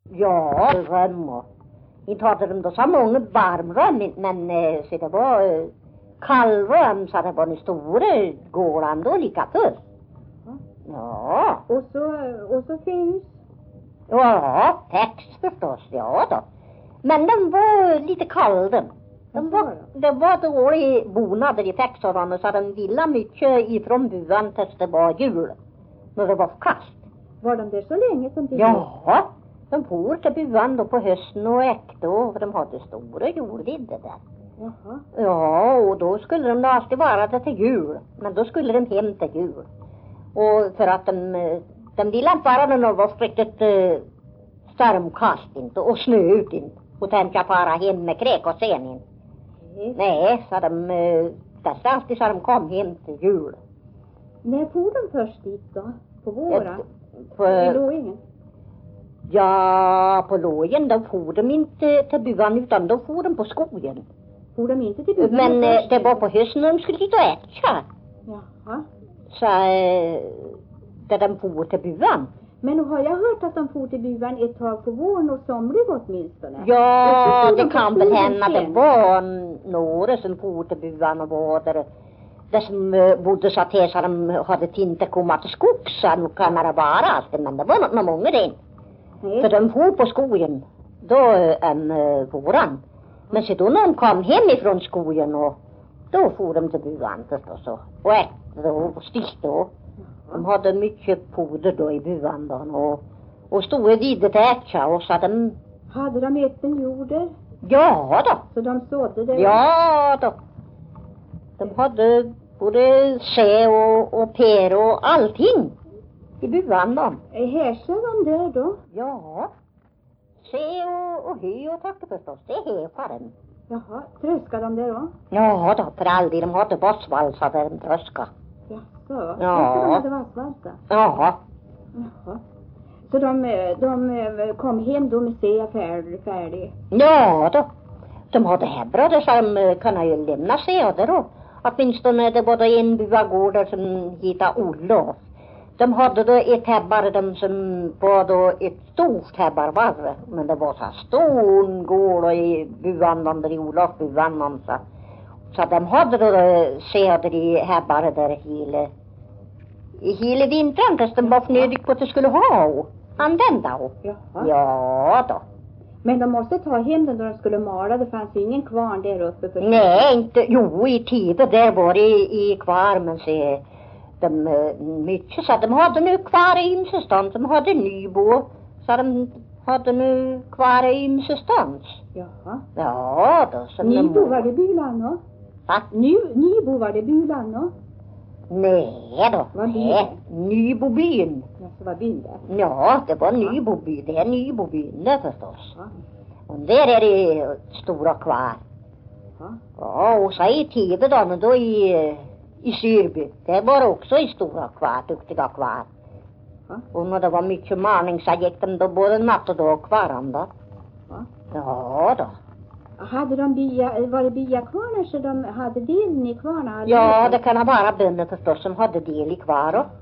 Ja, röm och inte hade de då så många varmröm, men så det var kallröm så det var den stora gården då lika för. Ja. Och så finns? Ja, text förstås, ja då. Men den var lite kall. Det var dålig bonader i fäxorna så de ville mycket ifrån buan tills det var jul. När det var kast. Var de där så länge som det? Ja, de for till buan då på hösten och äkte och de hade stora jordvidder där. Jaha. Ja, och då skulle de alltid vara där till jul. Men då skulle de hem till jul. Och för att de ville inte vara när det var riktigt stormkast inte och snö ut inte. Och tänkte bara hem med kräk och sen inte. Nej, så de dessa alltid så de kom hem till jul. När for de först dit då? På våren? I Lågen? Ja, på Lågen då for de inte till buan utan då for de på skogen. For de inte till buan? Men det var på hösten de skulle dit och äta. Jaha. Så där de for till buan. Men nu har jag hört att de for till buan ett tag på våren och somrig åtminstone. Ja, det kan väl hända att det var några som for till buan och var där. Det som bodde så att så de hade inte kommit till skogs, så nu kan det vara allt, men det var nog många det. För de for på skogen då våran. Men så då när de kom hem ifrån skogen och då for de till buan förstås och ätte och stickte och de hade mycket foder då i buan då och stora vidder till äta och så de... Hade de öppen jorder? Ja då. Så de sådde det? Ja då. De hade både ske och per och allting i buan då. Härsar de där då? Ja. Ske och hö och tack förstås. Det är häfaren. Jaha, tröskade de där då? Ja då, för aldrig. De hade vassvalsa där de tröska. Jaså? Ja. Så de hade vassvalsa? Ja. Jaha. Så de kom hem då med se färdig? Ja då. De hade häbrade så de kunde ju lämna sig då. Åtminstone det var då en buagård där som hittade Olof. De hade då ett häbbar, de som var då ett stort häbbar var. Men det var så stor gård i buan där i Olof buan så de hade då säder i häbbar där hela vintern tills de var nödigt på att de skulle ha och använda och. Ja då. Men de måste ta hem den då de skulle mala. Det fanns ingen kvarn där uppe. För nej, inte. Jo, i Tibe där var det i kvar. Men se, de mycket så de hade nu kvar i ymsestans. De hade Nybo. Så de hade nu kvar i ymsestans. Jaha. Ja då. Så Nybo var det bylan då? Va? Nybo var det bylan då? Nej då. Nej, Nybobyn. Ja, så var byn där? Ja, det var Nyboby. Det är Nybobyn där förstås. Ja. Och där är det stora kvar. Ja, och så i Tibe då i Syrby. Det var också i stora kvar, duktiga kvar. Och när det var mycket maning så gick de då både natt och dag kvarandra. Ja då. Hade de var det byakvarnar så de hade delen i kvarnar? Ja, det kan ha vara bönder förstås som hade del i kvar.